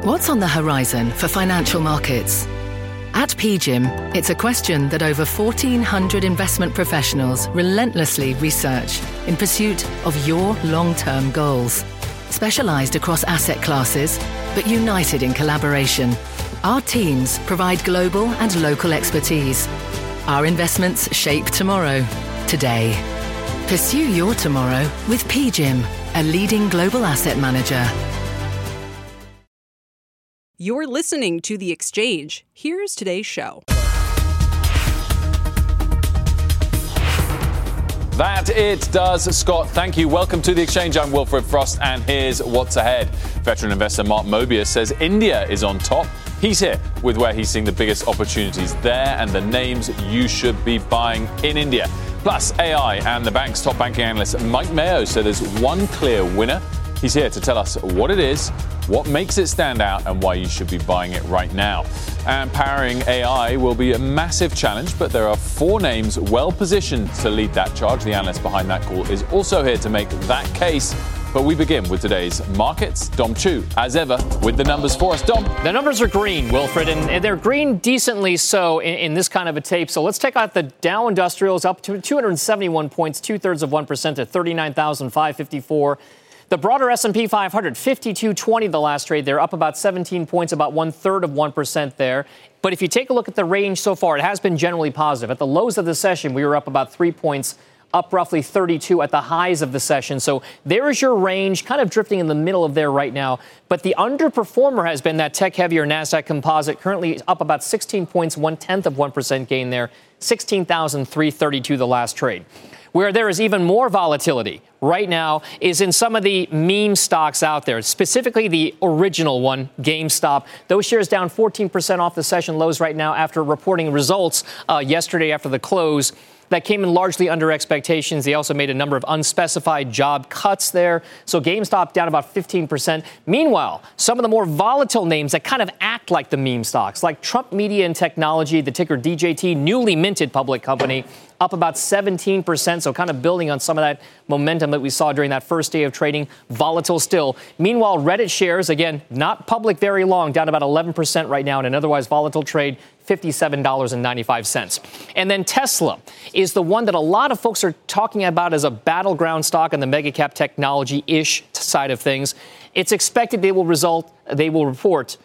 What's on the horizon for financial markets? At PGIM, it's a question that over 1,400 investment professionals relentlessly research in pursuit of your long-term goals. Specialised across asset classes, but united in collaboration, our teams provide global and local expertise. Our investments shape tomorrow, today. Pursue your tomorrow with PGIM, a leading global asset manager. You're listening to The Exchange. Here's today's show. That it does, Scott. Thank you. Welcome to The Exchange. I'm Wilfred Frost, and here's what's ahead. Veteran investor Mark Mobius says India is on top. He's here with where he's seeing the biggest opportunities there and the names you should be buying in India. Plus, AI and the bank's top banking analyst Mike Mayo said there's one clear winner. He's here to tell us what it is, what makes it stand out, and why you should be buying it right now. And powering AI will be a massive challenge, but there are 4 names well positioned to lead that charge. The analyst behind that call is also here to make that case. But we begin with today's markets. Dom Chu, as ever, with the numbers for us. Dom. The numbers are green, Wilfred, and they're green decently so in this kind of a tape. So let's take out the Dow Industrials up to 271 points, 2/3% to 39,554. The broader S&P 500, 5220 the last trade. They're up about 17 points, about 1/3% there. But if you take a look at the range so far, it has been generally positive. At the lows of the session, we were up about 3 points, up roughly 32 at the highs of the session. So there is your range, kind of drifting in the middle of there right now. But the underperformer has been that tech-heavier NASDAQ composite, currently up about 16 points, 0.1% gain there, 16,332 the last trade. Where there is even more volatility right now is in some of the meme stocks out there, specifically the original one, GameStop. Those shares down 14% off the session lows right now after reporting results yesterday after the close. That came in largely under expectations. They also made a number of unspecified job cuts there. So GameStop down about 15%. Meanwhile, some of the more volatile names that kind of act like the meme stocks, like Trump Media and Technology, the ticker DJT, newly minted public company, up about 17%. So kind of building on some of that momentum that we saw during that first day of trading. Volatile still. Meanwhile, Reddit shares, again, not public very long, down about 11% right now in an otherwise volatile trade. $57.95. And then Tesla is the one that a lot of folks are talking about as a battleground stock on the mega cap technology-ish side of things. It's expected they will report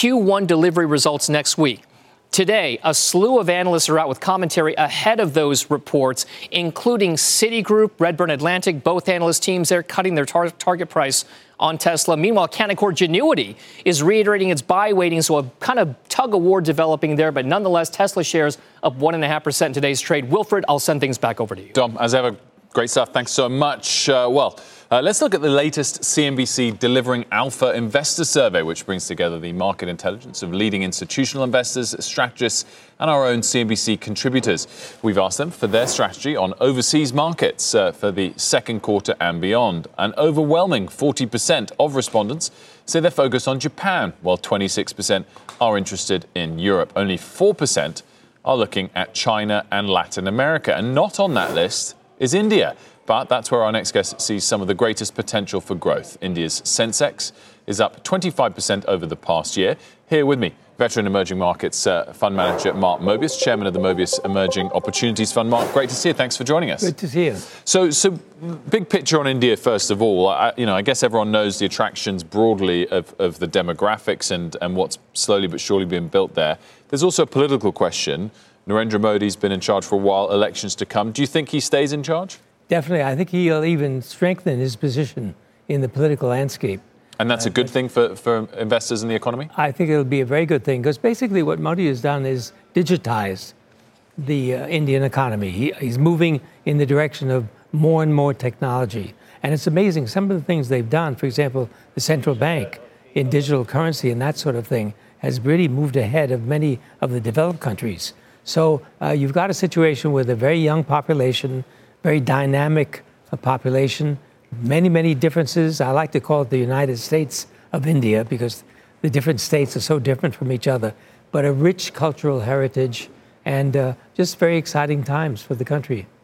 Q1 delivery results next week. Today, a slew of analysts are out with commentary ahead of those reports, including Citigroup, Redburn Atlantic, both analyst teams there cutting their target price on Tesla. Meanwhile, Canaccord Genuity is reiterating its buy weighting, so a kind of tug-of-war developing there. But nonetheless, Tesla shares up 1.5% in today's trade. Wilfred, I'll send things back over to you. Dom, as ever, great stuff. Thanks so much. Let's look at the latest CNBC Delivering Alpha Investor Survey, which brings together the market intelligence of leading institutional investors, strategists, and our own CNBC contributors. We've asked them for their strategy on overseas markets for the second quarter and beyond. An overwhelming 40% of respondents say they're focused on Japan, while 26% are interested in Europe. Only 4% are looking at China and Latin America. And not on that list is India. But that's where our next guest sees some of the greatest potential for growth. India's Sensex is up 25% over the past year. Here with me, veteran emerging markets fund manager Mark Mobius, chairman of the Mobius Emerging Opportunities Fund. Mark, great to see you. Thanks for joining us. Good to see you. So big picture on India, first of all. I guess everyone knows the attractions broadly of the demographics and what's slowly but surely being built there. There's also a political question. Narendra Modi's been in charge for a while, elections to come. Do you think he stays in charge? Definitely. I think he'll even strengthen his position in the political landscape. And that's a good thing for investors in the economy? I think it'll be a very good thing, because basically what Modi has done is digitize the Indian economy. He's moving in the direction of more and more technology. And it's amazing. Some of the things they've done, for example, the central bank in digital currency and that sort of thing, has really moved ahead of many of the developed countries. So you've got a situation with a very young population, very dynamic population, many, many differences. I like to call it the United States of India, because the different states are so different from each other, but a rich cultural heritage and just very exciting times for the country.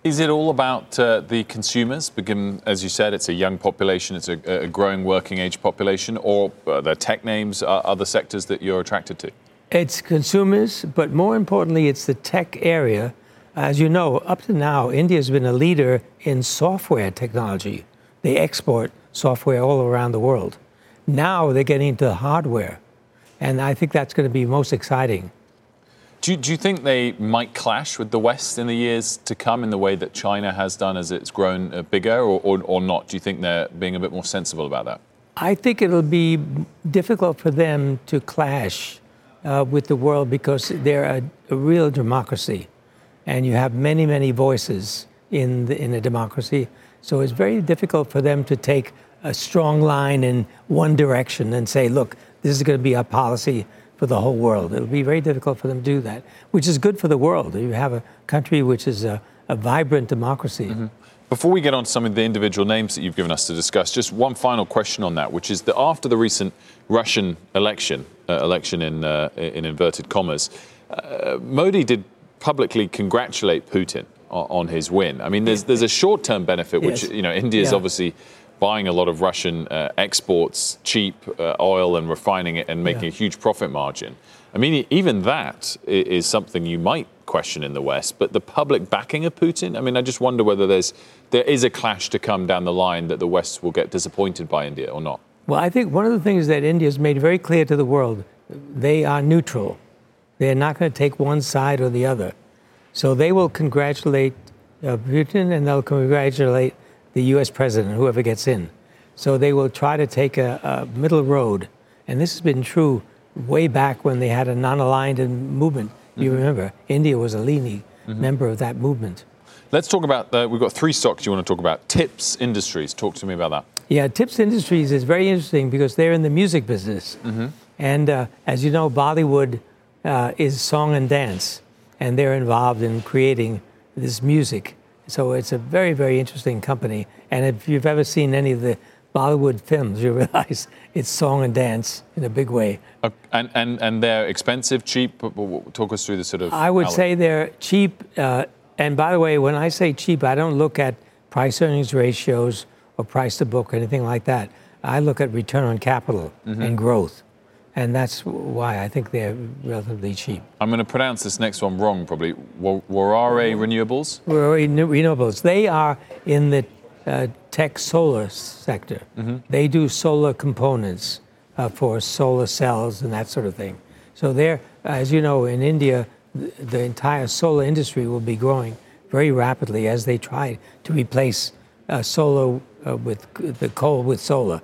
Is it all about the consumers? Because, as you said, it's a young population, it's a growing working age population, or the tech names, other sectors that you're attracted to? It's consumers, but more importantly, it's the tech area. As you know, up to now, India has been a leader in software technology. They export software all around the world. Now they're getting into hardware, and I think that's going to be most exciting. Do you think they might clash with the West in the years to come in the way that China has done as it's grown bigger, or not? Do you think they're being a bit more sensible about that? I think it'll be difficult for them to clash with the world because they're a real democracy, and you have many, many voices in a democracy. So it's very difficult for them to take a strong line in one direction and say, look, this is going to be our policy for the whole world. It'll be very difficult for them to do that, which is good for the world. You have a country which is a vibrant democracy. Mm-hmm. Before we get on to some of the individual names that you've given us to discuss, just one final question on that, which is that after the recent Russian election in inverted commas, Modi did publicly congratulate Putin on his win. I mean, there's a short-term benefit, which, India is obviously buying a lot of Russian exports, cheap oil, and refining it and making a huge profit margin. I mean, even that is something you might question in the West, but the public backing of Putin, I mean, I just wonder whether there is a clash to come down the line that the West will get disappointed by India or not. Well, I think one of the things that India has made very clear to the world, they are neutral. They're not going to take one side or the other. So they will congratulate Putin, and they'll congratulate the U.S. president, whoever gets in. So they will try to take a middle road. And this has been true way back when they had a non-aligned movement. You remember, India was a leading member of that movement. Let's talk about, we've got three stocks you want to talk about. Tips Industries, talk to me about that. Yeah, Tips Industries is very interesting because they're in the music business. And as you know, Bollywood is song and dance, and they're involved in creating this music. So it's a very, very interesting company. And if you've ever seen any of the Bollywood films, you realize it's song and dance in a big way. And they're expensive, cheap? Talk us through the sort of... I would say they're cheap. And by the way, when I say cheap, I don't look at price-earnings ratios or price to book or anything like that. I look at return on capital and growth. And that's why I think they're relatively cheap. I'm going to pronounce this next one wrong, probably. Warare Renewables? Warare Renewables. They are in the tech solar sector. They do solar components for solar cells and that sort of thing. So they're, as you know, in India, the entire solar industry will be growing very rapidly as they try to replace solar with the coal with solar.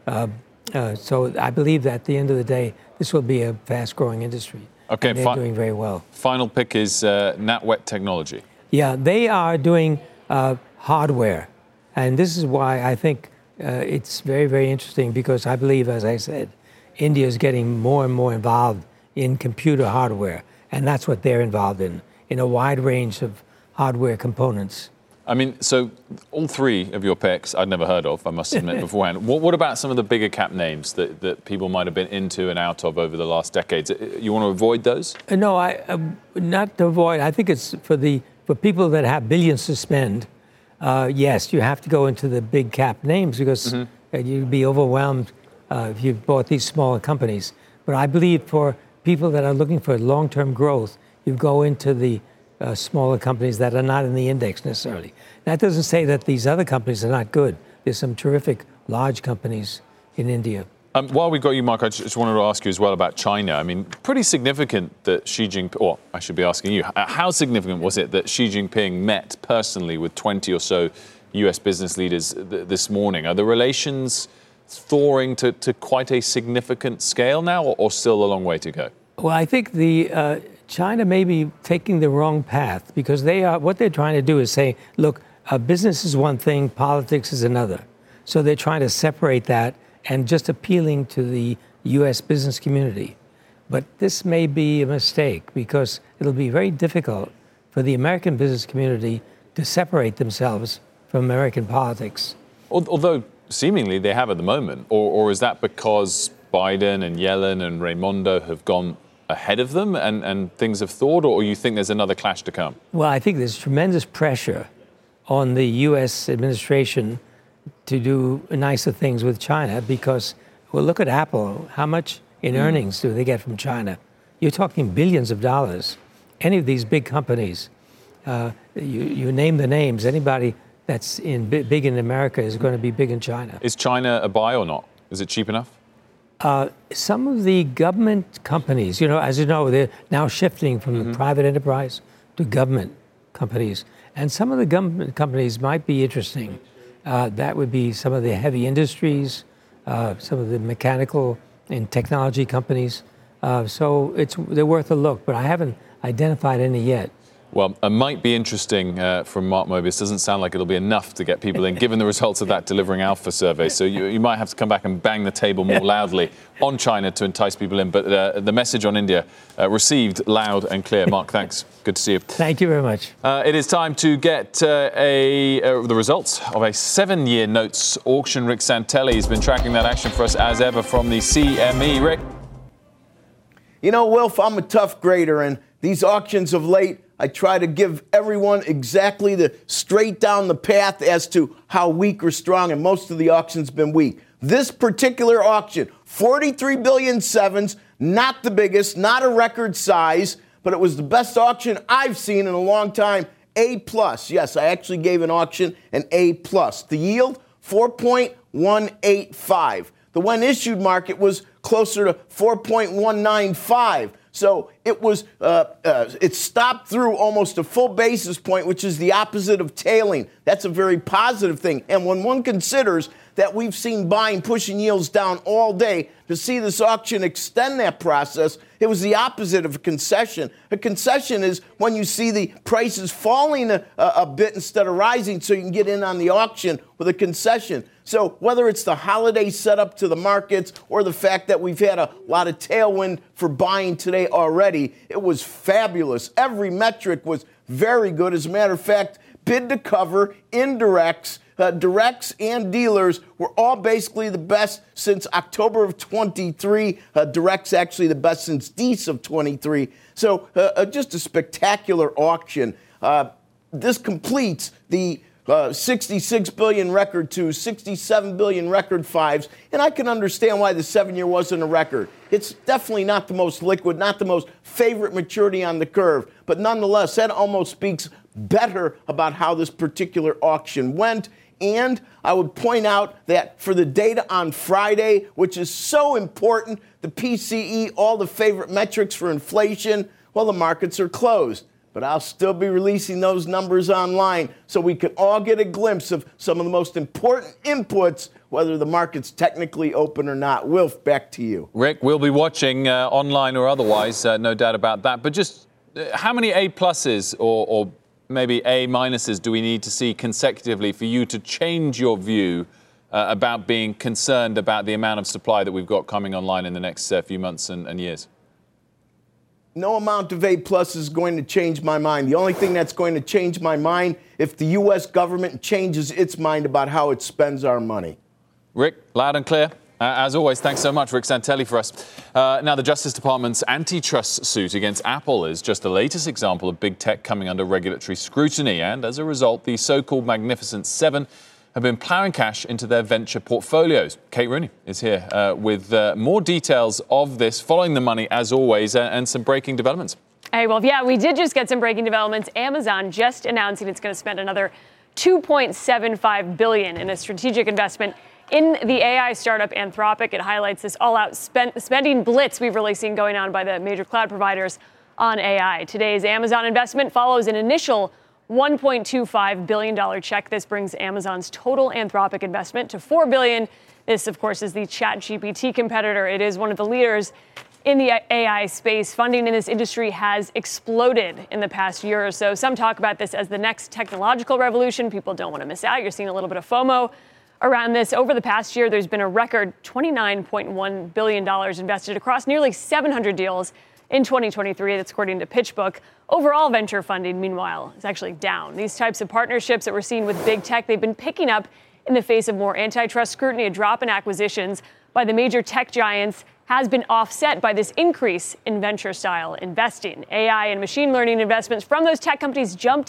So I believe that at the end of the day, this will be a fast-growing industry. Okay, and they're doing very well. Final pick is NatWet Technology. Yeah, they are doing hardware. And this is why I think it's very, very interesting because I believe, as I said, India is getting more and more involved in computer hardware. And that's what they're involved in a wide range of hardware components. I mean, so all three of your picks I'd never heard of, I must admit, beforehand. What about some of the bigger cap names that people might have been into and out of over the last decades? You want to avoid those? No, not to avoid. I think it's for people that have billions to spend. Yes, you have to go into the big cap names because you'd be overwhelmed if you bought these smaller companies. But I believe for people that are looking for long-term growth, you go into the smaller companies that are not in the index necessarily. That doesn't say that these other companies are not good. There's some terrific large companies in India. While we've got you, Mark, I just wanted to ask you as well about China. I mean, pretty significant that Xi Jinping, or I should be asking you, how significant was it that Xi Jinping met personally with 20 or so US business leaders this morning? Are the relations thawing to quite a significant scale now, or still a long way to go? Well, I think China may be taking the wrong path because what they're trying to do is say, look, business is one thing, politics is another. So they're trying to separate that and just appealing to the U.S. business community. But this may be a mistake because it'll be very difficult for the American business community to separate themselves from American politics. Although seemingly they have at the moment, or is that because Biden and Yellen and Raimondo have gone ahead of them and things have thawed, or you think there's another clash to come? Well, I think there's tremendous pressure on the U.S. administration to do nicer things with China because, well, look at Apple. How much in earnings do they get from China? You're talking billions of dollars. Any of these big companies, you name the names, anybody that's big in America is going to be big in China. Is China a buy or not? Is it cheap enough? Some of the government companies, as you know, they're now shifting from the private enterprise to government companies. And some of the government companies might be interesting. That would be some of the heavy industries, some of the mechanical and technology companies. So they're worth a look, but I haven't identified any yet. Well, it might be interesting from Mark Mobius. Doesn't sound like it'll be enough to get people in, given the results of that Delivering Alpha survey. So you might have to come back and bang the table more loudly on China to entice people in. But the message on India received loud and clear. Mark, thanks. Good to see you. Thank you very much. It is time to get the results of a 7-year notes auction. Rick Santelli has been tracking that action for us as ever from the CME. Rick? Wilf, I'm a tough grader, and these auctions of late, I try to give everyone exactly the straight down the path as to how weak or strong, and most of the auctions been weak. This particular auction, 43 billion sevens, not the biggest, not a record size, but it was the best auction I've seen in a long time. A+. Yes, I actually gave an auction an A+. The yield, 4.185. The when issued market was closer to 4.195. So it was, it stopped through almost a full basis point, which is the opposite of tailing. That's a very positive thing. And when one considers that we've seen buying pushing yields down all day, to see this auction extend that process, it was the opposite of a concession. A concession is when you see the prices falling a bit instead of rising so you can get in on the auction with a concession. So whether it's the holiday setup to the markets or the fact that we've had a lot of tailwind for buying today already, it was fabulous. Every metric was very good. As a matter of fact, bid to cover, indirects, directs and dealers were all basically the best since October of 23. Directs actually the best since Dece of 23. So just a spectacular auction. This completes the 66 billion record twos, 67 billion record fives, and I can understand why the 7-year wasn't a record. It's definitely not the most liquid, not the most favorite maturity on the curve, but nonetheless, that almost speaks better about how this particular auction went. And I would point out that for the data on Friday, which is so important, the PCE, all the favorite metrics for inflation, well, the markets are closed. But I'll still be releasing those numbers online so we can all get a glimpse of some of the most important inputs, whether the market's technically open or not. Wilf, back to you. Rick, we'll be watching online or otherwise, no doubt about that. But just how many A pluses or maybe A minuses do we need to see consecutively for you to change your view about being concerned about the amount of supply that we've got coming online in the next few months and years? No amount of A+ is going to change my mind. The only thing that's going to change my mind if the U.S. government changes its mind about how it spends our money. Rick, loud and clear. As always, thanks so much, Rick Santelli, for us. Now, the Justice Department's antitrust suit against Apple is just the latest example of big tech coming under regulatory scrutiny. And as a result, the so-called Magnificent Seven have been plowing cash into their venture portfolios. Kate Rooney is here with more details of this, following the money as always, and some breaking developments. Hey, well, yeah, we did just get some breaking developments. Amazon just announcing it's going to spend another $2.75 billion in a strategic investment in the AI startup Anthropic. It highlights this all-out spending blitz we've really seen going on by the major cloud providers on AI. Today's Amazon investment follows an initial $1.25 billion check. This brings Amazon's total Anthropic investment to $4 billion. This, of course, is the ChatGPT competitor. It is one of the leaders in the AI space. Funding in this industry has exploded in the past year or so. Some talk about this as the next technological revolution. People don't want to miss out. You're seeing a little bit of FOMO around this. Over the past year, there's been a record $29.1 billion invested across nearly 700 deals in 2023. That's according to PitchBook. Overall venture funding, meanwhile, is actually down. These types of partnerships that we're seeing with big tech, they've been picking up in the face of more antitrust scrutiny. A drop in acquisitions by the major tech giants has been offset by this increase in venture-style investing. AI and machine learning investments from those tech companies jumped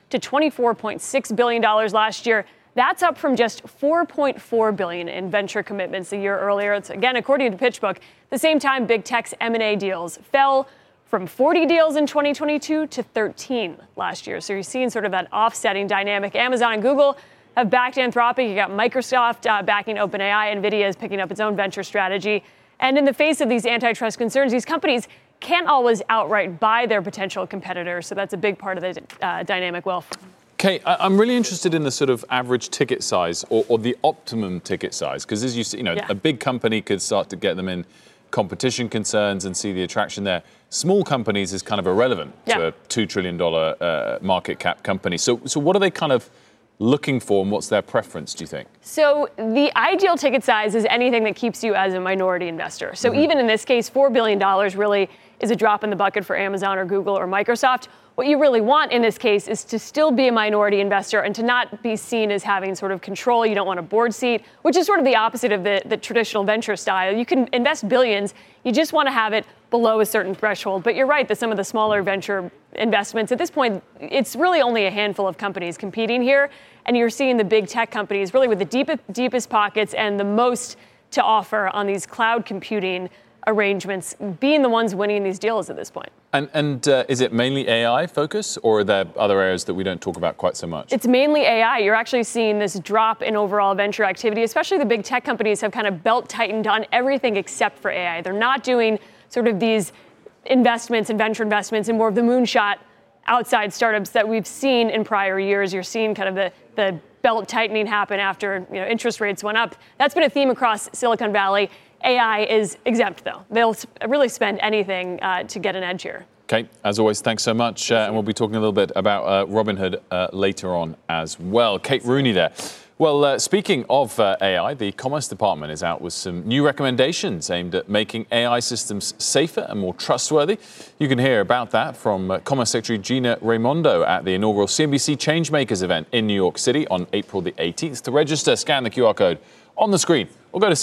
to $24.6 billion last year. That's up from just $4.4 billion in venture commitments a year earlier. It's, again, according to PitchBook. At the same time, big tech's M&A deals fell from 40 deals in 2022 to 13 last year. So you're seeing sort of that offsetting dynamic. Amazon and Google have backed Anthropic. You got Microsoft backing OpenAI. NVIDIA is picking up its own venture strategy. And in the face of these antitrust concerns, these companies can't always outright buy their potential competitors. So that's a big part of the dynamic, Wilf. Kate, I'm really interested in the sort of average ticket size or the optimum ticket size, because as you see, a big company could start to get them in competition concerns and see the attraction there. Small companies is kind of irrelevant to a $2 trillion market cap company. So what are they kind of looking for, and what's their preference, do you think? So the ideal ticket size is anything that keeps you as a minority investor. So even in this case, $4 billion really is a drop in the bucket for Amazon or Google or Microsoft. What you really want in this case is to still be a minority investor and to not be seen as having sort of control. You don't want a board seat, which is sort of the opposite of the traditional venture style. You can invest billions. You just want to have it below a certain threshold. But you're right that some of the smaller venture investments, at this point, it's really only a handful of companies competing here. And you're seeing the big tech companies really with the deepest pockets and the most to offer on these cloud computing arrangements being the ones winning these deals at this point. And is it mainly AI focus, or are there other areas that we don't talk about quite so much? It's mainly AI. You're actually seeing this drop in overall venture activity, especially the big tech companies have kind of belt tightened on everything except for AI. They're not doing sort of these investments and venture investments in more of the moonshot outside startups that we've seen in prior years. You're seeing kind of the belt tightening happen after interest rates went up. That's been a theme across Silicon Valley. AI is exempt, though. They'll really spend anything to get an edge here. Okay, as always, thanks so much. And we'll be talking a little bit about Robinhood later on as well. Kate Rooney there. Well, speaking of AI, the Commerce Department is out with some new recommendations aimed at making AI systems safer and more trustworthy. You can hear about that from Commerce Secretary Gina Raimondo at the inaugural CNBC Changemakers event in New York City on April the 18th. To register, scan the QR code on the screen or go to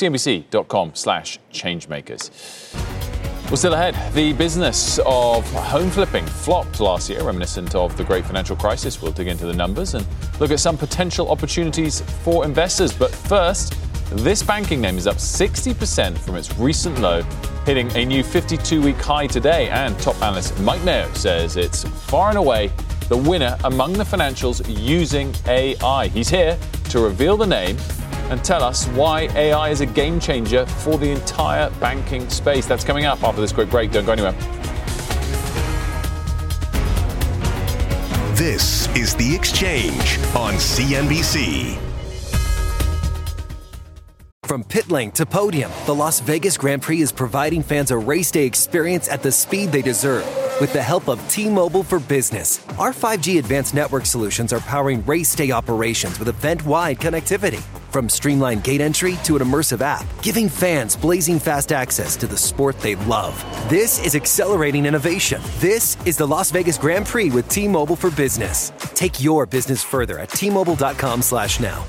cnbc.com/changemakers. Well, still ahead, the business of home flipping flopped last year, reminiscent of the great financial crisis. We'll dig into the numbers and look at some potential opportunities for investors. But first, this banking name is up 60% from its recent low, hitting a new 52-week high today. And top analyst Mike Mayo says it's far and away the winner among the financials using AI. He's here to reveal the name and tell us why AI is a game changer for the entire banking space. That's coming up after this quick break. Don't go anywhere. This is The Exchange on CNBC. From pit lane to podium, the Las Vegas Grand Prix is providing fans a race day experience at the speed they deserve. With the help of T-Mobile for Business, our 5G advanced network solutions are powering race day operations with event-wide connectivity. From streamlined gate entry to an immersive app, giving fans blazing fast access to the sport they love. This is accelerating innovation. This is the Las Vegas Grand Prix with T-Mobile for Business. Take your business further at T-Mobile.com/now.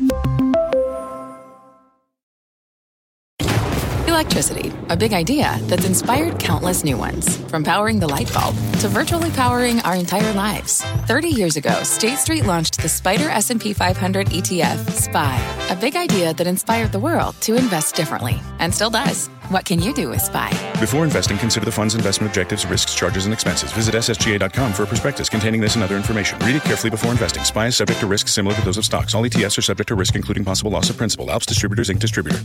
Electricity, a big idea that's inspired countless new ones. From powering the light bulb to virtually powering our entire lives. 30 years ago, State Street launched the Spider S&P 500 ETF, SPY. A big idea that inspired the world to invest differently, and still does. What can you do with SPY? Before investing, consider the fund's investment objectives, risks, charges, and expenses. Visit ssga.com for a prospectus containing this and other information. Read it carefully before investing. SPY is subject to risks similar to those of stocks. All ETFs are subject to risk, including possible loss of principal. Alps Distributors, Inc. Distributor.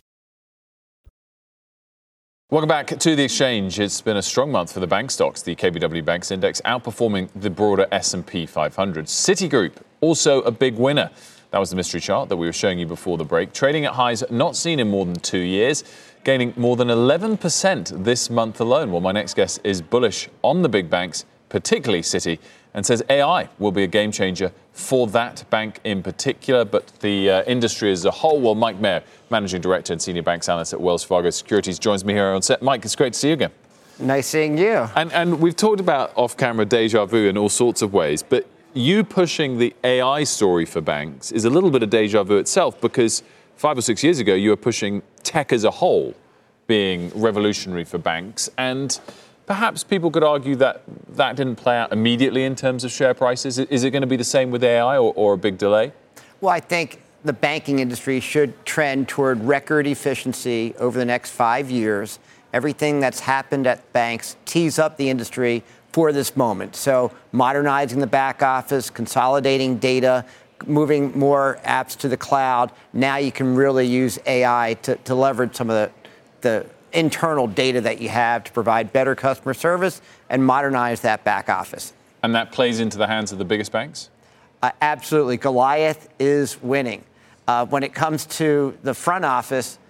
Welcome back to The Exchange. It's been a strong month for the bank stocks. The KBW Banks Index outperforming the broader S&P 500. Citigroup, also a big winner. That was the mystery chart that we were showing you before the break. Trading at highs not seen in more than 2 years, gaining more than 11% this month alone. Well, my next guest is bullish on the big banks, particularly Citi, and says AI will be a game changer for that bank in particular, but the industry as a whole. Well, Mike Mayo, Managing Director and Senior Banks Analyst at Wells Fargo Securities, joins me here on set. Mike, it's great to see you again. Nice seeing you. And we've talked about off-camera deja vu in all sorts of ways, but you pushing the AI story for banks is a little bit of deja vu itself, because 5 or 6 years ago, you were pushing tech as a whole being revolutionary for banks, and perhaps people could argue that that didn't play out immediately in terms of share prices. Is it going to be the same with AI or a big delay? Well, I think the banking industry should trend toward record efficiency over the next 5 years. Everything that's happened at banks tees up the industry for this moment. So modernizing the back office, consolidating data, moving more apps to the cloud. Now you can really use AI to leverage some of the internal data that you have to provide better customer service and modernize that back office. And that plays into the hands of the biggest banks? Absolutely. Goliath is winning. When it comes to the front office,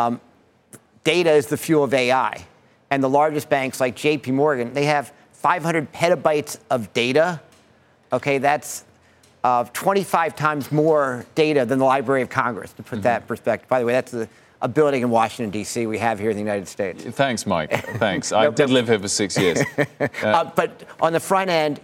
data is the fuel of AI. And the largest banks like JP Morgan, they have 500 petabytes of data. Okay, that's 25 times more data than the Library of Congress, to put that in perspective. By the way, that's a building in Washington, D.C. we have here in the United States. Thanks, Mike. Thanks. I did live here for 6 years. But on the front end,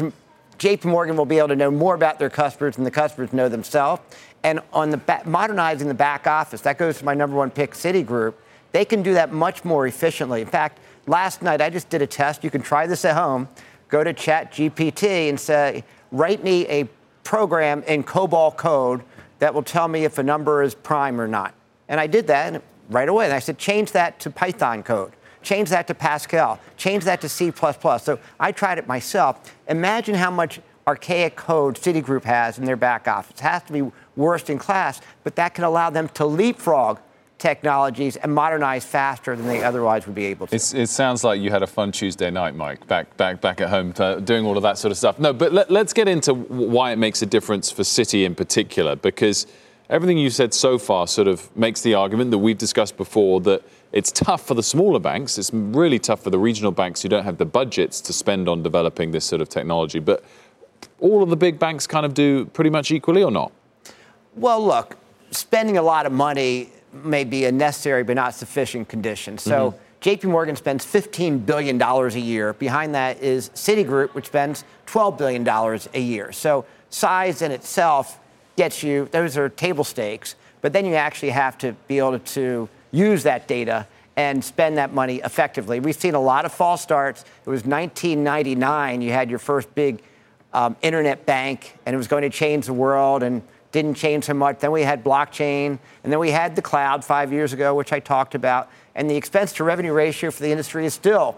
JP Morgan will be able to know more about their customers than the customers know themselves. And on the modernizing the back office, that goes to my number one pick, Citigroup. They can do that much more efficiently. In fact, last night I just did a test. You can try this at home. Go to ChatGPT and say, write me a program in COBOL code that will tell me if a number is prime or not. And I did that right away. And I said, change that to Python code. Change that to Pascal. Change that to C++. So I tried it myself. Imagine how much archaic code Citigroup has in their back office. It has to be worst in class, but that can allow them to leapfrog technologies and modernize faster than they otherwise would be able to. It sounds like you had a fun Tuesday night, Mike, back at home doing all of that sort of stuff. No, but let's get into why it makes a difference for Citi in particular, because everything you said so far sort of makes the argument that we've discussed before that it's tough for the smaller banks. It's really tough for the regional banks who don't have the budgets to spend on developing this sort of technology. But all of the big banks kind of do pretty much equally or not? Well, look, spending a lot of money may be a necessary but not sufficient condition. So JP Morgan spends $15 billion a year. Behind that is Citigroup, which spends $12 billion a year. So size in itself gets you, those are table stakes, but then you actually have to be able to use that data and spend that money effectively. We've seen a lot of false starts. It was 1999, you had your first big internet bank, and it was going to change the world, and didn't change so much. Then we had blockchain, and then we had the cloud 5 years ago, which I talked about. And the expense to revenue ratio for the industry is still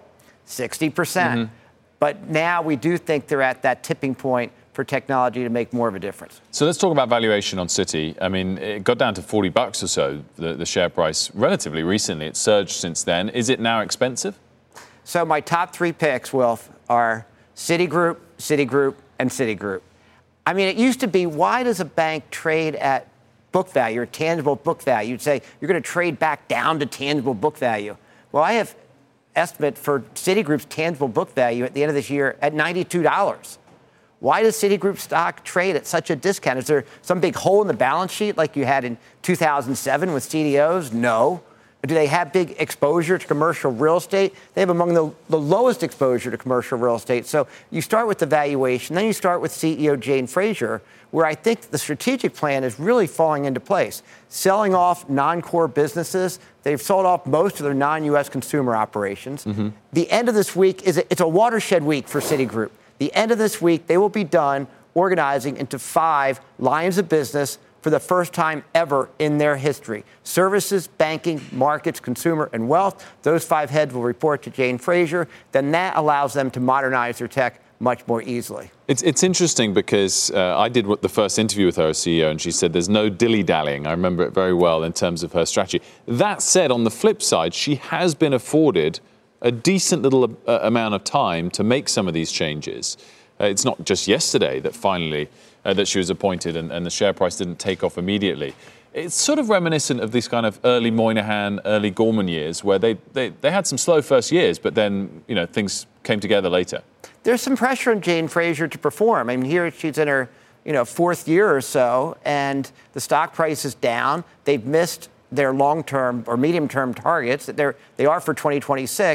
60%. But now we do think they're at that tipping point for technology to make more of a difference. So let's talk about valuation on Citi. I mean, it got down to $40 or so, the share price, relatively recently. It's surged since then. Is it now expensive? So my top three picks, Wilf, are Citigroup, Citigroup, and Citigroup. I mean, it used to be, why does a bank trade at book value or tangible book value? You'd say you're going to trade back down to tangible book value. Well, I have estimate for Citigroup's tangible book value at the end of this year at $92. Why does Citigroup stock trade at such a discount? Is there some big hole in the balance sheet like you had in 2007 with CDOs? No. Do they have big exposure to commercial real estate? They have among the lowest exposure to commercial real estate. So you start with the valuation, then you start with CEO Jane Fraser, where I think the strategic plan is really falling into place. Selling off non-core businesses. They've sold off most of their non-U.S. consumer operations. The end of this week, it's a watershed week for Citigroup. The end of this week, they will be done organizing into 5 lines of business for the first time ever in their history. Services, banking, markets, consumer, and wealth. Those 5 heads will report to Jane Fraser. Then that allows them to modernize their tech much more easily. It's interesting because I did the first interview with her as CEO, and she said there's no dilly-dallying. I remember it very well in terms of her strategy. That said, on the flip side, she has been afforded a decent little amount of time to make some of these changes. It's not just yesterday that finally that she was appointed and the share price didn't take off immediately. It's sort of reminiscent of these kind of early Moynihan, early Gorman years where they had some slow first years, but then, things came together later. There's some pressure on Jane Fraser to perform. I mean, here she's in her, 4th year or so, and the stock price is down. They've missed their long-term or medium-term targets. They are for 2026,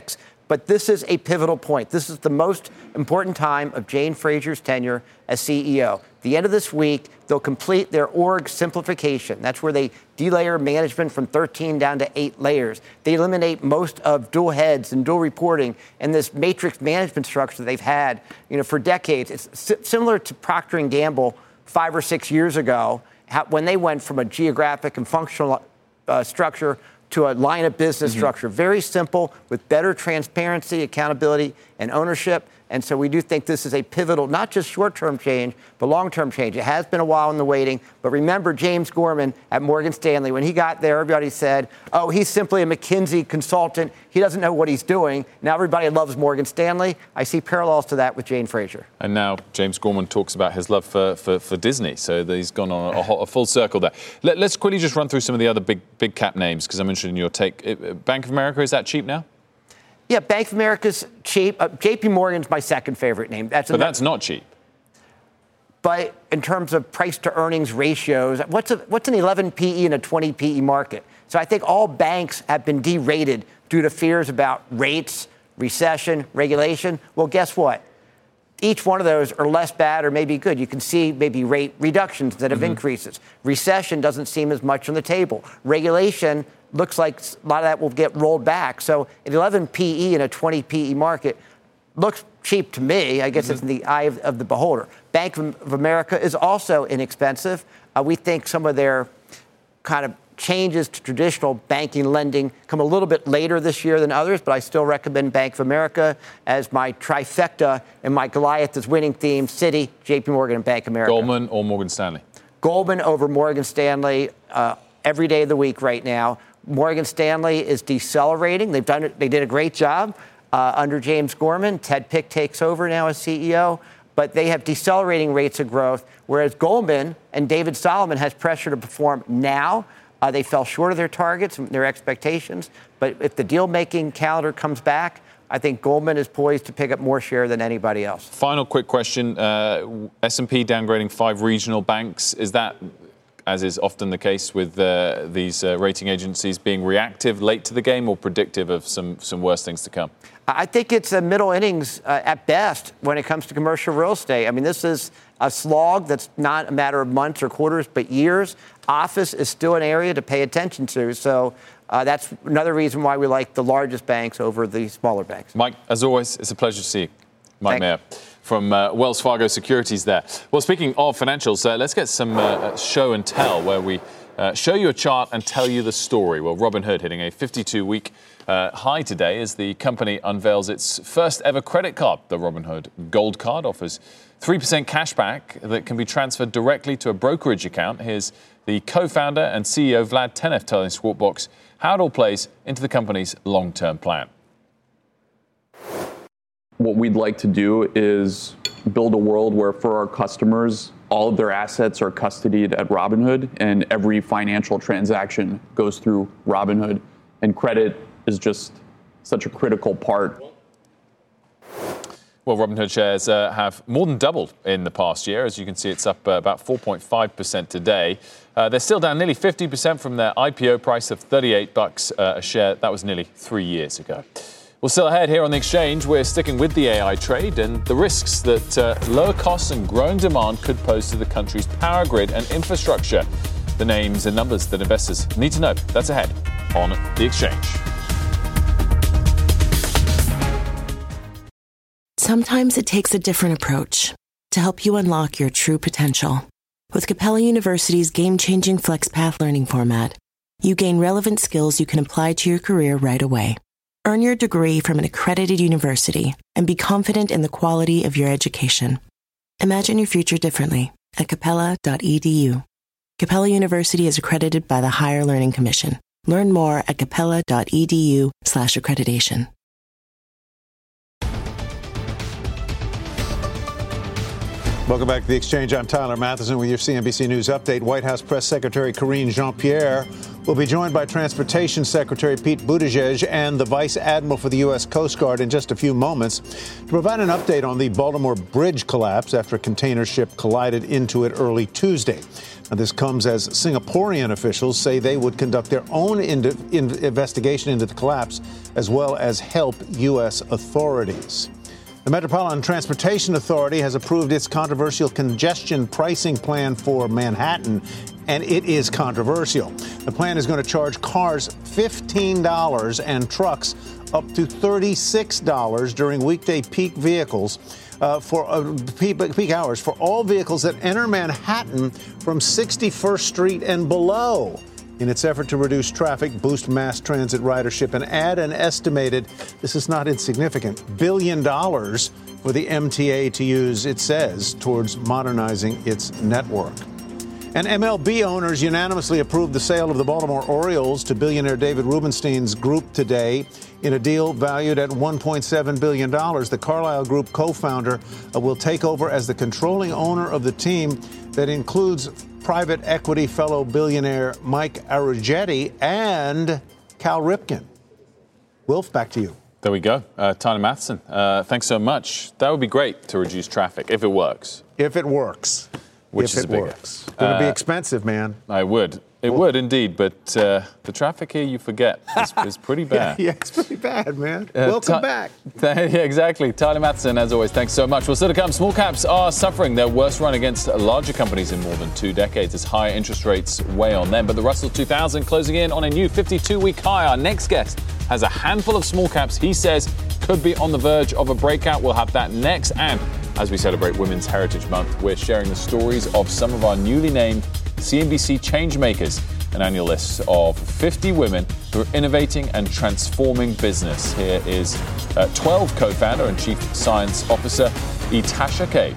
But this is a pivotal point. This is the most important time of Jane Frazier's tenure as CEO. The end of this week, they'll complete their org simplification. That's where they delayer management from 13 down to 8 layers. They eliminate most of dual heads and dual reporting and this matrix management structure they've had, for decades. It's similar to Procter & Gamble 5 or 6 years ago, when they went from a geographic and functional structure to a line of business structure. Very simple, with better transparency, accountability, and ownership. And so we do think this is a pivotal, not just short-term change, but long-term change. It has been a while in the waiting. But remember James Gorman at Morgan Stanley. When he got there, everybody said, oh, he's simply a McKinsey consultant. He doesn't know what he's doing. Now everybody loves Morgan Stanley. I see parallels to that with Jane Frazier. And now James Gorman talks about his love for Disney. So he's gone on a full circle there. Let's quickly just run through some of the other big cap names, because I'm interested in your take. Bank of America, is that cheap now? Yeah, Bank of America's cheap. JP Morgan's my second favorite name. But that's not cheap. But in terms of price to earnings ratios, what's an 11 PE in a 20 PE market? So I think all banks have been derated due to fears about rates, recession, regulation. Well, guess what? Each one of those are less bad or maybe good. You can see maybe rate reductions instead of increases. Recession doesn't seem as much on the table. Regulation looks like a lot of that will get rolled back. So an 11 PE in a 20 PE market looks cheap to me. I guess it's in the eye of the beholder. Bank of America is also inexpensive. We think some of their kind of changes to traditional banking lending come a little bit later this year than others, but I still recommend Bank of America as my trifecta and my Goliath is winning theme: Citi, JP Morgan, and Bank of America. Goldman or Morgan Stanley? Goldman over Morgan Stanley every day of the week right now. Morgan Stanley is decelerating. They did a great job under James Gorman. Ted Pick takes over now as CEO, but they have decelerating rates of growth, whereas Goldman and David Solomon has pressure to perform now. They fell short of their targets and their expectations, but if the deal-making calendar comes back, I think Goldman is poised to pick up more share than anybody else. Final quick question. S&P downgrading 5 regional banks. Is that, as is often the case with these rating agencies, being reactive late to the game or predictive of some worse things to come? I think it's a middle innings at best when it comes to commercial real estate. I mean, this is a slog that's not a matter of months or quarters, but years. Office is still an area to pay attention to. So that's another reason why we like the largest banks over the smaller banks. Mike, as always, it's a pleasure to see you. Mike Mayer from Wells Fargo Securities there. Well, speaking of financials, let's get some show and tell, where we show you a chart and tell you the story. Well, Robinhood hitting a 52-week high today as the company unveils its first ever credit card. The Robinhood Gold Card offers 3% cash back that can be transferred directly to a brokerage account. Here's the co-founder and CEO Vlad Tenev telling Squawk Box how it all plays into the company's long-term plan. What we'd like to do is build a world where, for our customers, all of their assets are custodied at Robinhood and every financial transaction goes through Robinhood. And credit is just such a critical part. Well, Robinhood shares have more than doubled in the past year. As you can see, it's up about 4.5% today. They're still down nearly 50% from their IPO price of $38 a share. That was nearly 3 years ago. Well, still ahead here on The Exchange, we're sticking with the AI trade and the risks that lower costs and growing demand could pose to the country's power grid and infrastructure. The names and numbers that investors need to know. That's ahead on The Exchange. Sometimes it takes a different approach to help you unlock your true potential. With Capella University's game-changing FlexPath learning format, you gain relevant skills you can apply to your career right away. Earn your degree from an accredited university and be confident in the quality of your education. Imagine your future differently at capella.edu. Capella University is accredited by the Higher Learning Commission. Learn more at capella.edu/accreditation. Welcome back to The Exchange. I'm Tyler Matheson with your CNBC News update. White House Press Secretary Karine Jean-Pierre We'll be joined by Transportation Secretary Pete Buttigieg and the Vice Admiral for the U.S. Coast Guard in just a few moments to provide an update on the Baltimore Bridge collapse after a container ship collided into it early Tuesday. Now, this comes as Singaporean officials say they would conduct their own investigation into the collapse, as well as help U.S. authorities. The Metropolitan Transportation Authority has approved its controversial congestion pricing plan for Manhattan, and it is controversial. The plan is going to charge cars $15 and trucks up to $36 during weekday peak vehicles peak hours for all vehicles that enter Manhattan from 61st Street and below, in its effort to reduce traffic, boost mass transit ridership, and add an estimated, this is not insignificant, $1 billion for the MTA to use, it says, towards modernizing its network. And MLB owners unanimously approved the sale of the Baltimore Orioles to billionaire David Rubenstein's group today in a deal valued at $1.7 billion. The Carlyle Group co-founder will take over as the controlling owner of the team that includes private equity fellow billionaire Mike Arougetti and Cal Ripken. Wilf, back to you. There we go. Tyler Matheson, thanks so much. That would be great to reduce traffic if it works. If it works. Which is it works. It's going to be expensive, man. I would. It would indeed, but the traffic here, you forget, is pretty bad. Yeah, it's pretty bad, man. Welcome back. Yeah, exactly. Tyler Matheson, as always, thanks so much. Well, still to come, small caps are suffering their worst run against larger companies in more than 2 decades as higher interest rates weigh on them. But the Russell 2000 closing in on a new 52-week high. Our next guest has a handful of small caps he says could be on the verge of a breakout. We'll have that next. And as we celebrate Women's Heritage Month, we're sharing the stories of some of our newly named CNBC Changemakers, an annual list of 50 women who are innovating and transforming business. Here is 12 co-founder and chief science officer Etasha Cave.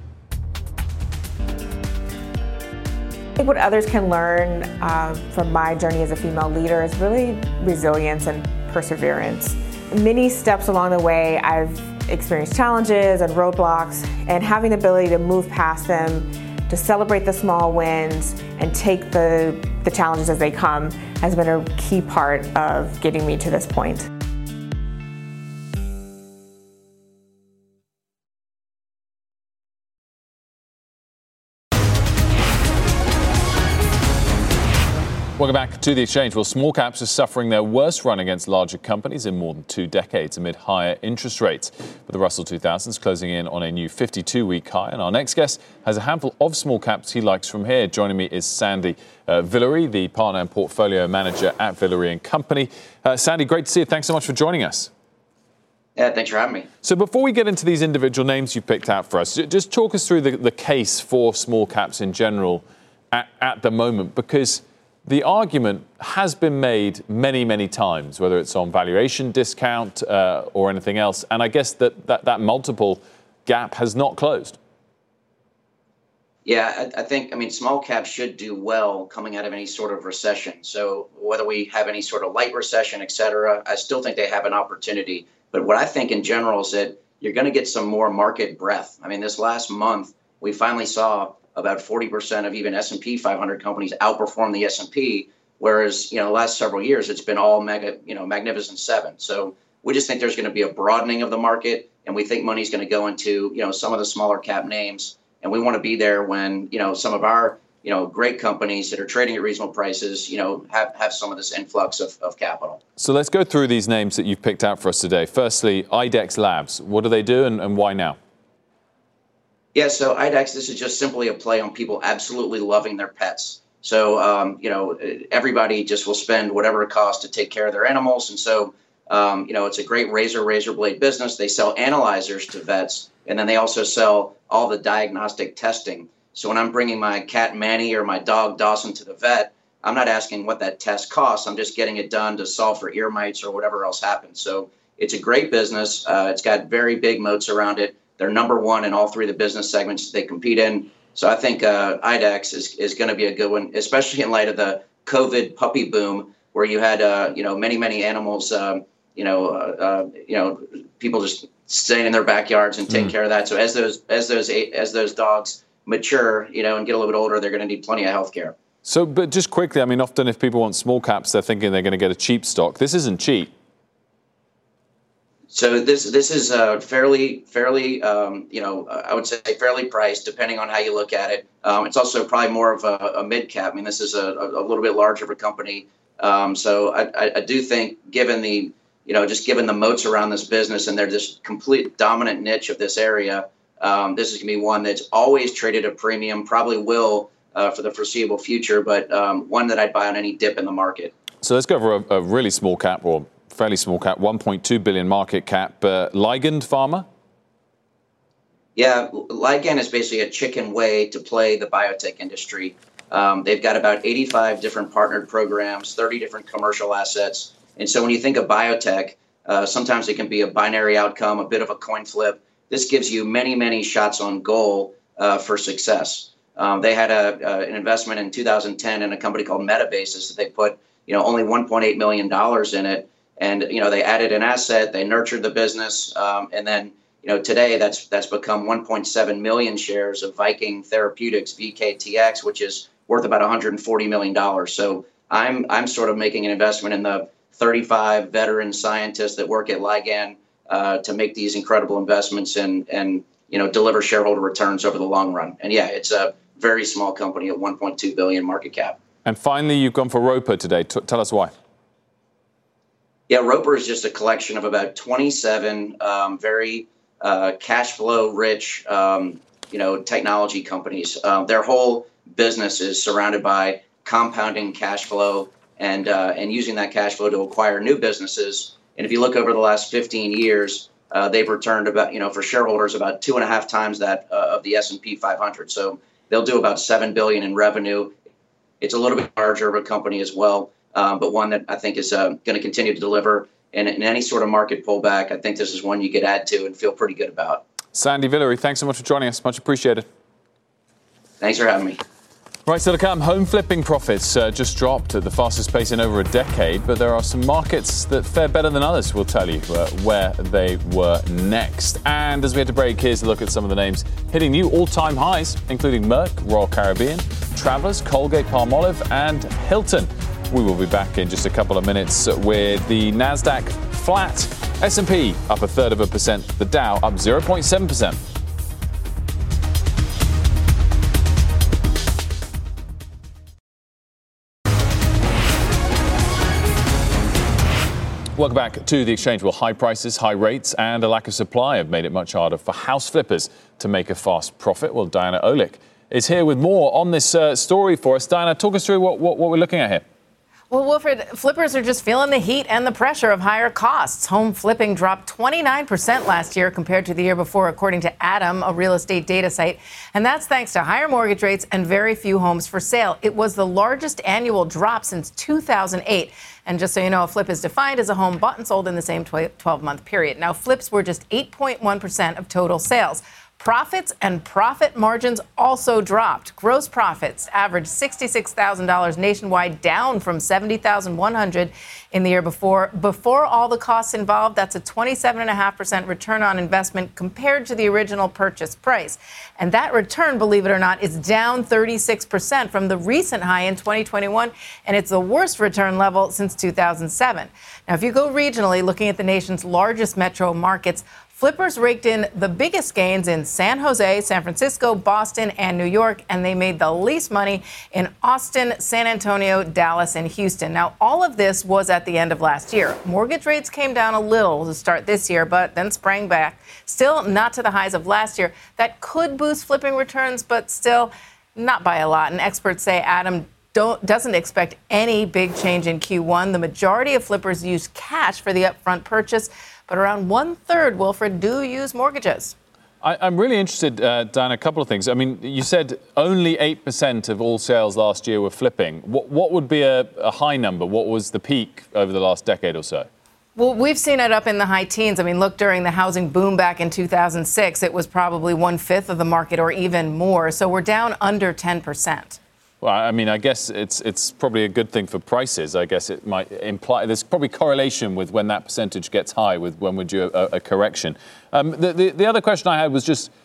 I think what others can learn from my journey as a female leader is really resilience and perseverance. Many steps along the way, I've experienced challenges and roadblocks, and having the ability to move past them, to celebrate the small wins, and take the challenges as they come has been a key part of getting me to this point. Welcome back to The Exchange. Well, small caps are suffering their worst run against larger companies in more than 2 decades amid higher interest rates. But the Russell 2000 is closing in on a new 52-week high. And our next guest has a handful of small caps he likes from here. Joining me is Sandy Villari, the partner and portfolio manager at Villari & Company. Sandy, great to see you. Thanks so much for joining us. Yeah, thanks for having me. So before we get into these individual names you picked out for us, just talk us through the case for small caps in general at the moment, because the argument has been made many, many times, whether it's on valuation discount or anything else. And I guess that multiple gap has not closed. Yeah, I think small caps should do well coming out of any sort of recession. So whether we have any sort of light recession, et cetera, I still think they have an opportunity. But what I think in general is that you're going to get some more market breadth. This last month, we finally saw about 40% of even S&P 500 companies outperform the S&P, whereas, the last several years, it's been all Magnificent Seven. So we just think there's going to be a broadening of the market, and we think money's going to go into, some of the smaller cap names. And we want to be there when, some of our, great companies that are trading at reasonable prices, have some of this influx of capital. So let's go through these names that you've picked out for us today. Firstly, IDEX Labs. What do they do and why now? Yeah, so IDEX, this is just simply a play on people absolutely loving their pets. So, everybody just will spend whatever it costs to take care of their animals. And so, it's a great razor blade business. They sell analyzers to vets, and then they also sell all the diagnostic testing. So when I'm bringing my cat Manny or my dog Dawson to the vet, I'm not asking what that test costs. I'm just getting it done to solve for ear mites or whatever else happens. So it's a great business. It's got very big moats around it. They're number one in all 3 of the business segments they compete in. So I think IDEX is going to be a good one, especially in light of the COVID puppy boom, where you had many animals, people just staying in their backyards and taking care of that. So as those dogs mature, and get a little bit older, they're going to need plenty of health care. So, but just quickly, I mean, often if people want small caps, they're thinking they're going to get a cheap stock. This isn't cheap. So this is fairly, I would say fairly priced, depending on how you look at it. It's also probably more of a mid cap. I mean, this is a little bit larger of a company. So I do think, given the, given the moats around this business and their just complete dominant niche of this area, this is going to be one that's always traded a premium, probably will for the foreseeable future, but one that I'd buy on any dip in the market. So let's go over a really small cap, or fairly small cap, 1.2 billion market cap. Ligand Pharma? Yeah, Ligand is basically a chicken way to play the biotech industry. They've got about 85 different partnered programs, 30 different commercial assets. And so when you think of biotech, sometimes it can be a binary outcome, a bit of a coin flip. This gives you many, many shots on goal for success. They had an investment in 2010 in a company called Metabasis that they put, only $1.8 million in it. And, they added an asset, they nurtured the business. And then, today that's become 1.7 million shares of Viking Therapeutics, VKTX, which is worth about $140 million. So I'm sort of making an investment in the 35 veteran scientists that work at Ligand to make these incredible investments and deliver shareholder returns over the long run. And yeah, it's a very small company at 1.2 billion market cap. And finally, you've gone for Roper today. Tell us why. Yeah, Roper is just a collection of about 27 very cash flow rich, technology companies. Their whole business is surrounded by compounding cash flow and using that cash flow to acquire new businesses. And if you look over the last 15 years, they've returned about, for shareholders, about 2.5 times that of the S&P 500. So they'll do about $7 billion in revenue. It's a little bit larger of a company as well, but one that I think is going to continue to deliver. And in any sort of market pullback, I think this is one you could add to and feel pretty good about. Sandy Villere, thanks so much for joining us. Much appreciated. Thanks for having me. Right, so to come, home flipping profits just dropped at the fastest pace in over a decade, but there are some markets that fare better than others. We'll tell you where they were next. And as we head to break, here's a look at some of the names hitting new all-time highs, including Merck, Royal Caribbean, Travelers, Colgate-Palmolive, and Hilton. We will be back in just a couple of minutes with the Nasdaq flat, S&P up 0.33%, the Dow up 0.7%. Welcome back to the exchange. Well, high prices, high rates, and a lack of supply have made it much harder for house flippers to make a fast profit. Well, Diana Olick is here with more on this story for us. Diana, talk us through what we're looking at here. Well, Wilfred, flippers are just feeling the heat and the pressure of higher costs. Home flipping dropped 29% last year compared to the year before, according to Adam, a real estate data site. And that's thanks to higher mortgage rates and very few homes for sale. It was the largest annual drop since 2008. And just so you know, a flip is defined as a home bought and sold in the same 12-month period. Now, flips were just 8.1% of total sales. Profits and profit margins also dropped. Gross profits averaged $66,000 nationwide, down from $70,100 in the year before. Before all the costs involved, that's a 27.5% return on investment compared to the original purchase price. And that return, believe it or not, is down 36% from the recent high in 2021, and it's the worst return level since 2007. Now, if you go regionally, looking at the nation's largest metro markets, flippers raked in the biggest gains in San Jose, San Francisco, Boston, and New York, and they made the least money in Austin, San Antonio, Dallas, and Houston. Now, all of this was at the end of last year. Mortgage rates came down a little to start this year, but then sprang back. Still not to the highs of last year. That could boost flipping returns, but still not by a lot. And experts say Adam doesn't expect any big change in Q1. The majority of flippers use cash for the upfront purchase, but around 1/3, Wilfred, do use mortgages. I'm really interested, Diana, a couple of things. I mean, you said only 8% of all sales last year were flipping. What would be a high number? What was the peak over the last decade or so? Well, we've seen it up in the high teens. I mean, look, during the housing boom back in 2006, it was probably 1/5 of the market or even more. So we're down under 10%. Well, I mean, I guess it's probably a good thing for prices. I guess it might imply there's probably correlation with when that percentage gets high with when we do a correction. The other question I had was just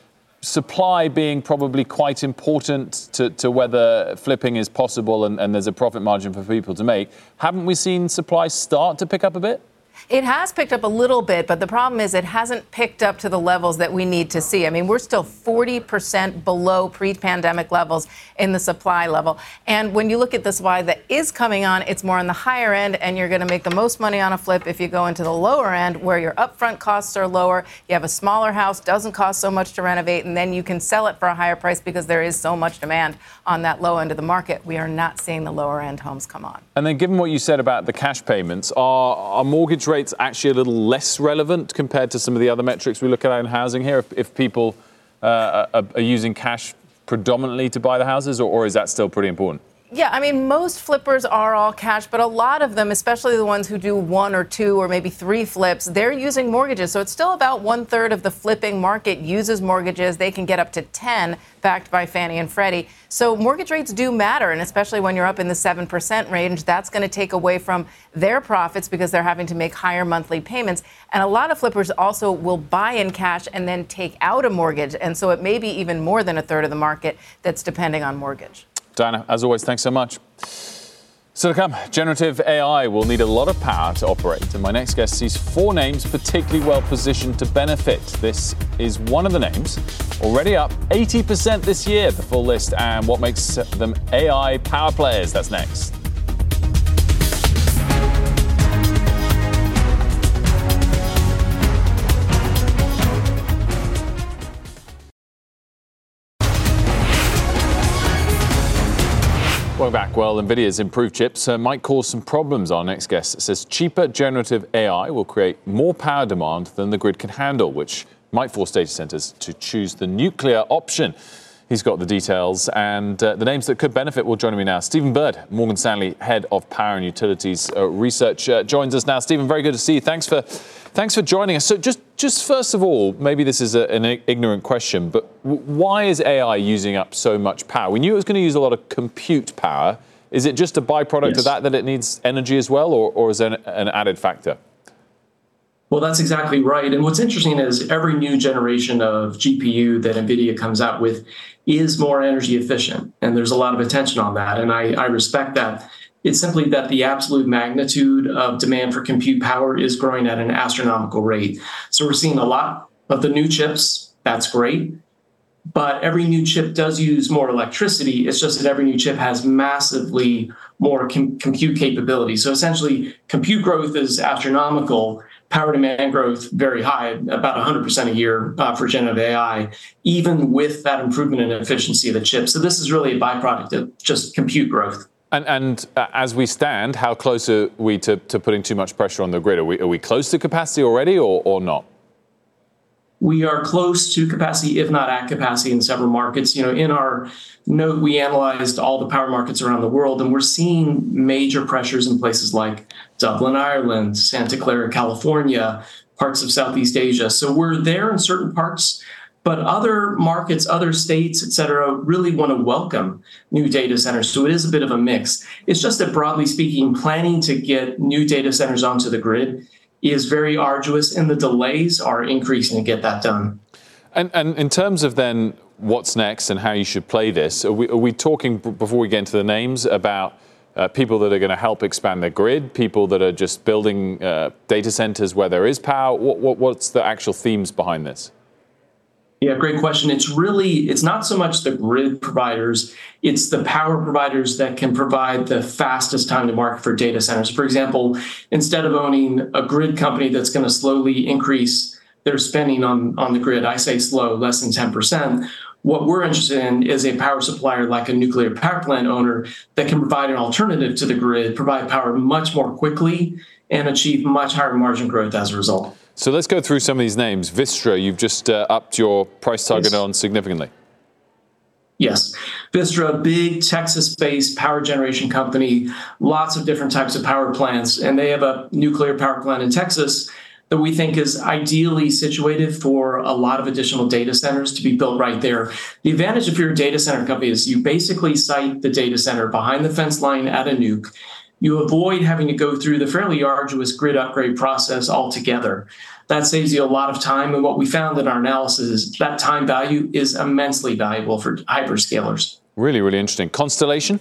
supply being probably quite important to whether flipping is possible and there's a profit margin for people to make, haven't we seen supply start to pick up a bit? It has picked up a little bit, but the problem is it hasn't picked up to the levels that we need to see. I mean, we're still 40% below pre-pandemic levels in the supply level. And when you look at the supply that is coming on, it's more on the higher end, and you're going to make the most money on a flip if you go into the lower end where your upfront costs are lower. You have a smaller house, doesn't cost so much to renovate, and then you can sell it for a higher price because there is so much demand on that low end of the market. We are not seeing the lower end homes come on. And then given what you said about the cash payments, are mortgage rates actually a little less relevant compared to some of the other metrics we look at in housing here, if people are using cash predominantly to buy the houses, or is that still pretty important? Yeah, I mean, most flippers are all cash, but a lot of them, especially the ones who do 1 or 2 or maybe 3 flips, they're using mortgages. So it's still about 1/3 of the flipping market uses mortgages. They can get up to 10 backed by Fannie and Freddie. So mortgage rates do matter, and especially when you're up in the 7% range, that's going to take away from their profits because they're having to make higher monthly payments. And a lot of flippers also will buy in cash and then take out a mortgage. And so it may be even more than 1/3 of the market that's depending on mortgage. Diana, as always, thanks so much. So to come, generative AI will need a lot of power to operate, and my next guest sees 4 names particularly well positioned to benefit. This is one of the names, already up 80% this year, the full list, and what makes them AI power players. That's next. Welcome back. Well, NVIDIA's improved chips might cause some problems. Our next guest says cheaper generative AI will create more power demand than the grid can handle, which might force data centers to choose the nuclear option. He's got the details, and the names that could benefit will join me now. Stephen Bird, Morgan Stanley Head of Power and Utilities Research, joins us now. Stephen, very good to see you. Thanks for joining us. So just first of all, maybe this is an ignorant question, but why is AI using up so much power? We knew it was going to use a lot of compute power. Is it just a byproduct of that it needs energy as well, or is there an added factor? Well, that's exactly right. And what's interesting is every new generation of GPU that NVIDIA comes out with is more energy efficient. And there's a lot of attention on that. And I respect that. It's simply that the absolute magnitude of demand for compute power is growing at an astronomical rate. So we're seeing a lot of the new chips. That's great. But every new chip does use more electricity. It's just that every new chip has massively more compute capability. So essentially, compute growth is astronomical. Power demand growth very high, about 100% a year for generative AI, even with that improvement in efficiency of the chip. So this is really a byproduct of just compute growth. And as we stand, how close are we to putting too much pressure on the grid? Are we close to capacity already or not? We are close to capacity, if not at capacity, in several markets. In our note, we analyzed all the power markets around the world, and we're seeing major pressures in places like Dublin, Ireland, Santa Clara, California, parts of Southeast Asia. So we're there in certain parts, but other markets, other states, et cetera, really want to welcome new data centers. So it is a bit of a mix. It's just that broadly speaking, planning to get new data centers onto the grid is very arduous, and the delays are increasing to get that done. And in terms of then what's next and how you should play this, are we talking, before we get into the names, about people that are going to help expand their grid, people that are just building data centers where there is power? What's the actual themes behind this? Yeah, great question. It's not so much the grid providers, it's the power providers that can provide the fastest time to market for data centers. For example, instead of owning a grid company that's going to slowly increase their spending on the grid, I say slow, less than 10%, what we're interested in is a power supplier like a nuclear power plant owner that can provide an alternative to the grid, provide power much more quickly, and achieve much higher margin growth as a result. So let's go through some of these names. Vistra, you've just upped your price target on significantly. Yes. Vistra, big Texas-based power generation company, lots of different types of power plants, and they have a nuclear power plant in Texas that we think is ideally situated for a lot of additional data centers to be built right there. The advantage if you're a data center company is you basically site the data center behind the fence line at a nuke. You avoid having to go through the fairly arduous grid upgrade process altogether. That saves you a lot of time. And what we found in our analysis is that time value is immensely valuable for hyperscalers. Really, really interesting. Constellation?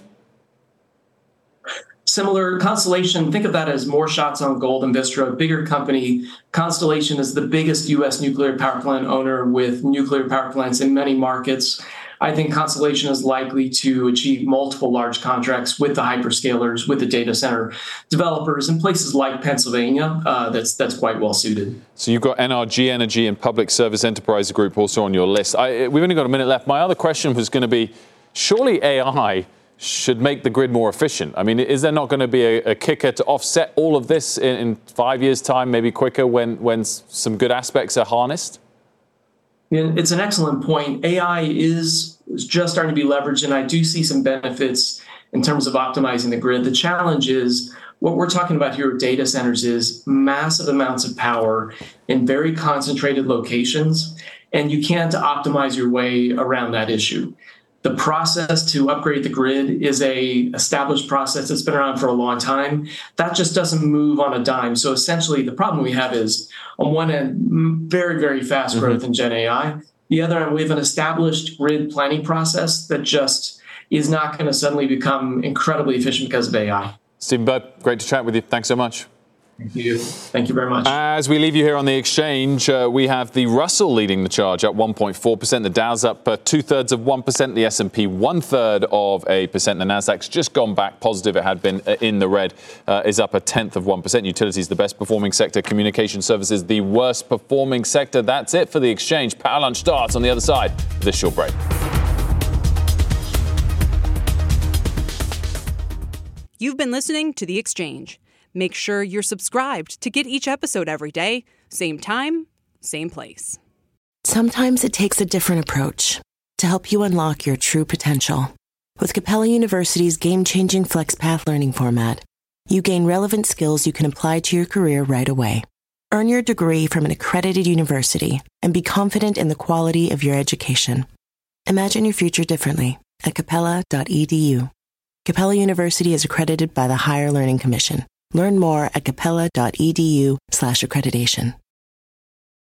Similar. Constellation, think of that as more shots on goal than Vistra, a bigger company. Constellation is the biggest U.S. nuclear power plant owner with nuclear power plants in many markets. I think Constellation is likely to achieve multiple large contracts with the hyperscalers, with the data center developers in places like Pennsylvania. That's quite well suited. So you've got NRG Energy and Public Service Enterprise Group also on your list. We've only got a minute left. My other question was going to be, surely AI should make the grid more efficient. I mean, is there not going to be a kicker to offset all of this in 5 years' time, maybe quicker, when some good aspects are harnessed? Yeah, it's an excellent point. AI is just starting to be leveraged, and I do see some benefits in terms of optimizing the grid. The challenge is what we're talking about here with data centers is massive amounts of power in very concentrated locations, and you can't optimize your way around that issue. The process to upgrade the grid is a established process that's been around for a long time. That just doesn't move on a dime. So essentially, the problem we have is, on one end, very, very fast growth in Gen AI. The other end, we have an established grid planning process that just is not going to suddenly become incredibly efficient because of AI. Stephen Bird, great to chat with you. Thanks so much. Thank you. Thank you very much. As we leave you here on the exchange, we have the Russell leading the charge up 1.4%. The Dow's up 0.2%. The S&P 0.1%. The Nasdaq's just gone back positive. It had been in the red, is up 0.1%. Utilities the best performing sector. Communication services the worst performing sector. That's it for the exchange. Power Lunch starts on the other side of this short break. You've been listening to The Exchange. Make sure you're subscribed to get each episode every day, same time, same place. Sometimes it takes a different approach to help you unlock your true potential. With Capella University's game-changing FlexPath learning format, you gain relevant skills you can apply to your career right away. Earn your degree from an accredited university and be confident in the quality of your education. Imagine your future differently at capella.edu. Capella University is accredited by the Higher Learning Commission. Learn more at capella.edu/accreditation.